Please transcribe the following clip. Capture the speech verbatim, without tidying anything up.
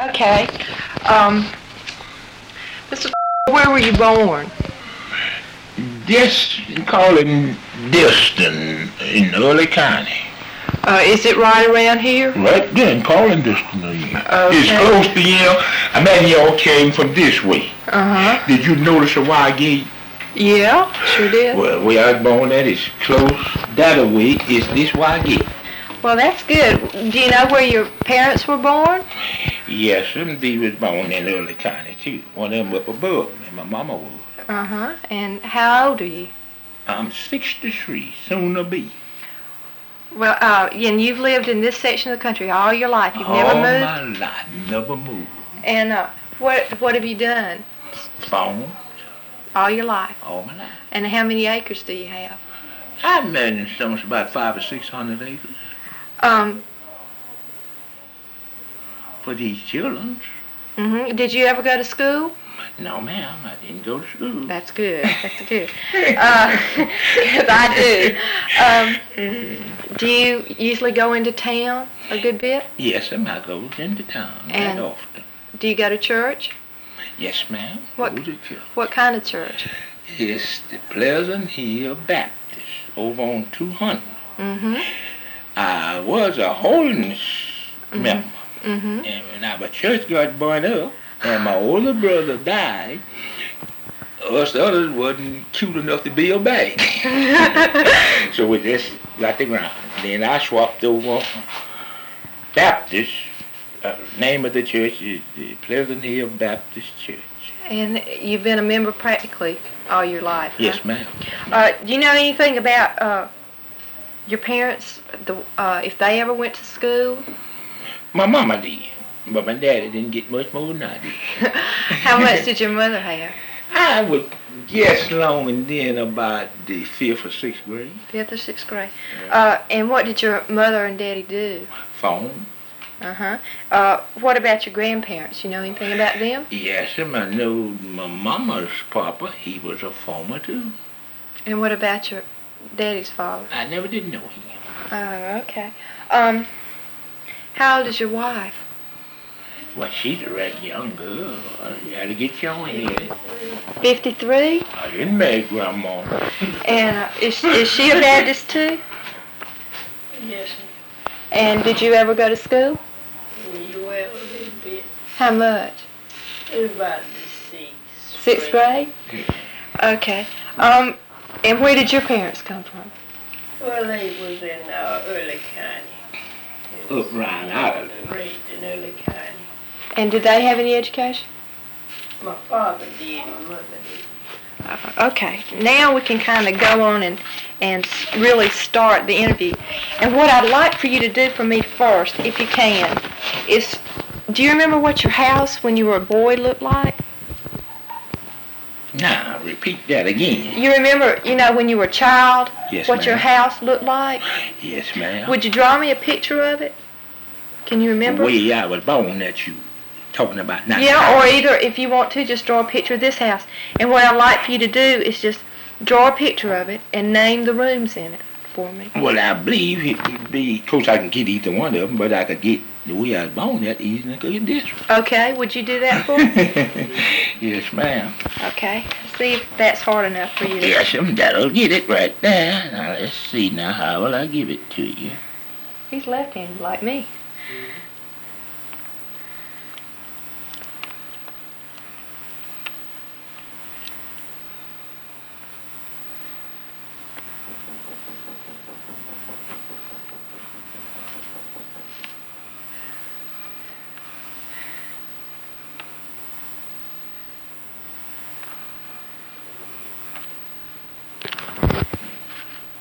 Okay. Um, Mister Where were you born? Just calling Diston in Early County. Uh, is it right around here? Right there in calling Diston. Uh, Okay. It's close to you. I mean, y'all came from this way. Uh-huh. Did you notice a wide gate? Yeah, sure did. Well, where I was born at is close that way is this wide gate. Well, that's good. Do you know where your parents were born? Yes, and they was born in Early County too. One of them up above me, my mama was. Uh-huh. And how old are you? I'm sixty-three, soon to be. Well, uh, and you've lived in this section of the country all your life. You've All never moved? my life, never moved. And uh, what what have you done Phone, all your life? all my life. And how many acres do you have? I managed something about five or six hundred acres Um, for these children. hmm Did you ever go to school? No, ma'am, I didn't go to school. That's good. That's good. Uh, 'cause I do. Um, do you usually go into town a good bit? Yes, ma'am, I goes into town And- right often. Do you go to church? Yes, ma'am. What- Go to church. What kind of church? It's the Pleasant Hill Baptist over on two hundred. Mm-hmm. I was a holiness Mhm. member. Mm-hmm. And when our church got burned up and my older brother died, us others wasn't cute enough to be obeyed. So we just got the ground. Then I swapped over Baptist. Uh, name of the church is the Pleasant Hill Baptist Church. And you've been a member practically all your life, huh? Yes, ma'am. Uh, do you know anything about uh, your parents, the, uh, if they ever went to school? My mama did, but my daddy didn't get much more than I did. How much did your mother have? I would guess long and then about the fifth or sixth grade. Fifth or sixth grade. Uh, and what did your mother and daddy do? Phone. Uh-huh. Uh, what about your grandparents? You know anything about them? Yes, and I know my mama's papa, he was a farmer too. And what about your daddy's father? I never did know him. Oh, okay. Um, how old is your wife? Well, she's a red young girl. You had to get your head. fifty-three? I didn't make grandma. And uh, is, is she a Baptist too? Yes, And did you ever go to school? well, a little bit. How much? About the sixth. Sixth grade? Okay. Um, and where did your parents come from? Well, they was in uh, Early County. Up round Ireland. Raised in Early County. And did they have any education? My father did, my mother did. Uh, okay. Now we can kind of go on and, and s- really start the interview. And what I'd like for you to do for me first, if you can, is, do you remember what your house when you were a boy looked like? Now, repeat that again. You remember, you know, when you were a child, Yes, what your ma'am. house looked like? Yes, ma'am. Would you draw me a picture of it? Can you remember? The way I was born that you talking about now. Yeah, or either, if you want to, just draw a picture of this house. And what I'd like for you to do is just draw a picture of it and name the rooms in it for me. Well, I believe it would be, of course I can get either one of them, but I could get the way I was born that easy, I could get this one. Okay, would you do that for me? Yes, ma'am. Okay, see if that's hard enough for you to... Yes, ma'am, that'll get it right there. Now, let's see now, how will I give it to you? He's left-handed like me.